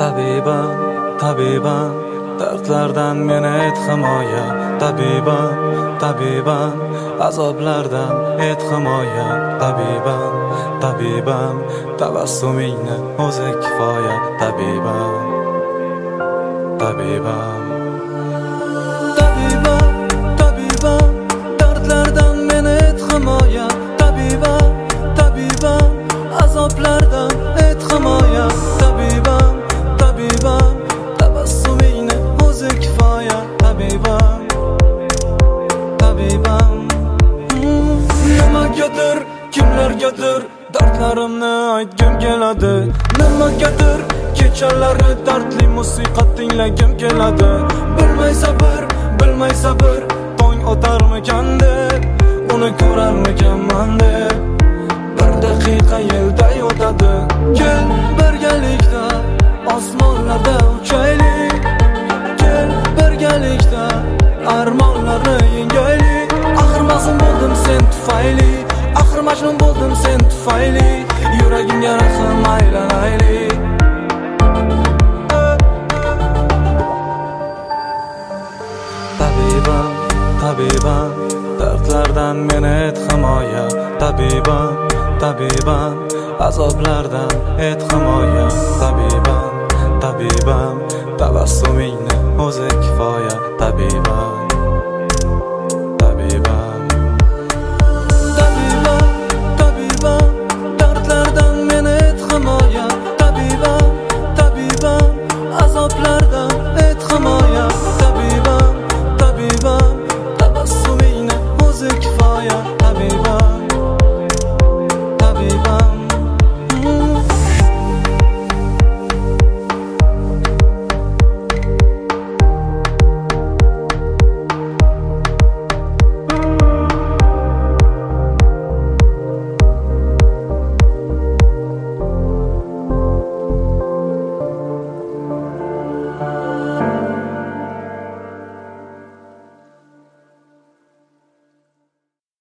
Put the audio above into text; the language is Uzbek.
Tabibam, tabibam, dardlardan meni et himoya. Tabibam, tabibam, azoblardan et himoya. Tabibam, tabibam, tabassumingni o'zi kifoya. Tabibam, tabibam, tabibam, tabibam, dardlardan meni et himoya. Tabibam, tabibam, azoblardan et himoya. Tabibam, tabibam, tabassumingni o'zi kifoya. Tabibam, tabibam, nimagadir, kimlargadir dardlarimni aytgim keladi. Nimagadir kechalari dardli musiqa tinglagim keladi. Bilmay sabr, tong o'tarmikan deb, uni ko'rarmikanman deb. Bir daqiqa yilday o'tadi. Kel birgalikda osmonlarda uchaylik. Kel birgalikda armonlarni yengaylik. Axir mazlum bo'ldim sen tufayli, axir majnun bo'ldim sen tufayli. Yuragimga rahm aylanaylik. Tabibam, tabibam, dardlardan meni et himoya. Tabibam, tabibam, azoblardan et himoya. Tabibam, tabibam, tabassumingni o'zi kifoya. Tabibam.